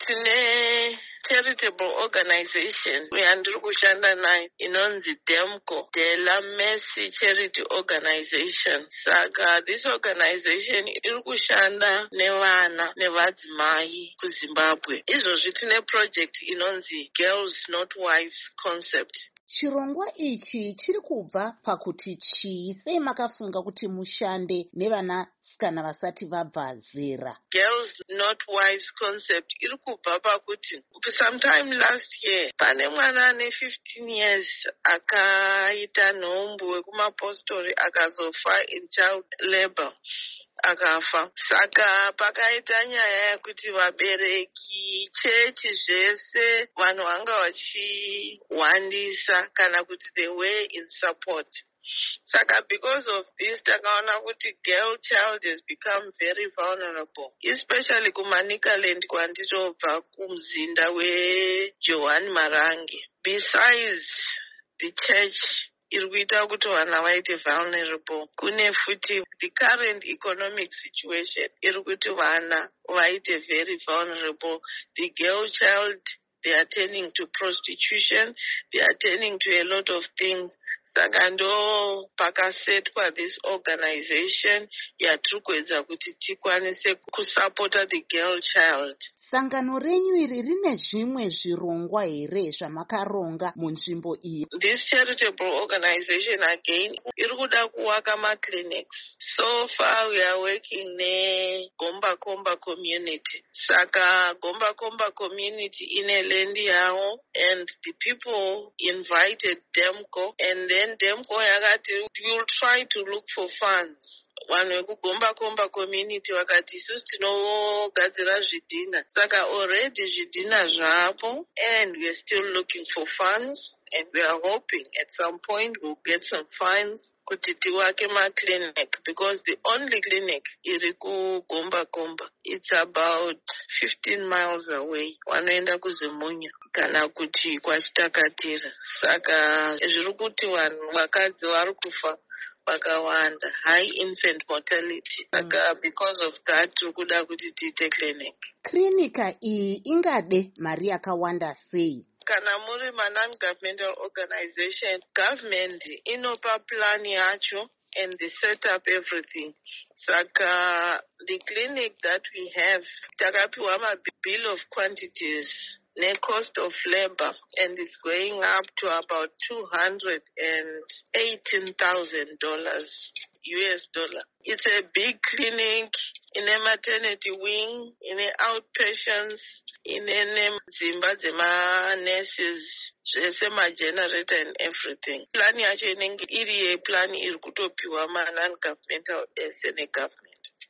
tine charitable organization yandiri kushanda nayo inonzi Demco, De La Mercy Charity Organization. Saka this organization iri kushanda nevana nevadzimai kuZimbabwe. Izvozvi tine project inonzi Girls Not Wives Concept. Chirongwa ichi chiri kubva pakuti chii? Sei makafunga kuti mushande nevanasikana vasati vabva zera? Girls Not Wives Concept iri kubva pakuti sometime last year pane mwana ane 15 years akaita nhombo wekumapostori akazofa in child labor akafa. Saka pakaita nyaya yekuti vabereki, chechi zvese vanhu vanga vachihwandisa kana kuti they were in support. Saka because of this takaona kuti girl child has become very vulnerable, especially kuManikaland kwandinobva kumzinda weJohani Marange. Besides the church iri kuita kuti vana vaite vulnerable, kune futi the current economic situation iri kuti vana vaite very vulnerable. The girl child, they are turning to prostitution, they are turning to a lot of things. Saka ndo pakasetwa this organization yatiri kuedza kuti tikwanise kusupporta the girl child. Sangano renyu iri rine zvimwe zvirongwa here zvamakaronga munzvimbo iyi? This charitable organization again iri kuda kuwaka maclinics. So far we are working neGomba Komba community. Saka Gomba Komba community ine land yavo and the people invited Demco, and then Demco yakati we will try to look for funds. Vanhu vekugomba komba community vakati isusu tinogadzira zvidhina. Saka already zvidhina zvapo and we are still looking for funds, and we are hoping at some point we'll get some funds kuti tiwake maclinic, because the only clinic iri kugomba komba, it's about 15 miles away. Vanoenda kuZimunya kana kuti kwaChitakatira. Saka zviri kuti vanhu vakadzi vari kufa vakawanda, high infant mortality. Saka because of that tiri kuda kuti tiite clinic. Klinika iyi ingade mari yakawanda sei? Kana muri non-governmental organization, government inopa plan yacho and they set up everything. Saka the clinic that we have, takapiwa ma bill of quantities ne cost of labor, and it's going up to about $218,000 US dollar. It's a big clinic in a maternity wing, in a outpatients, in a dzimba dzema nurses, zvese ma-generator and everything. Plan yacho inenge iri plan iri kutopiwa ma non-governmental SNA government.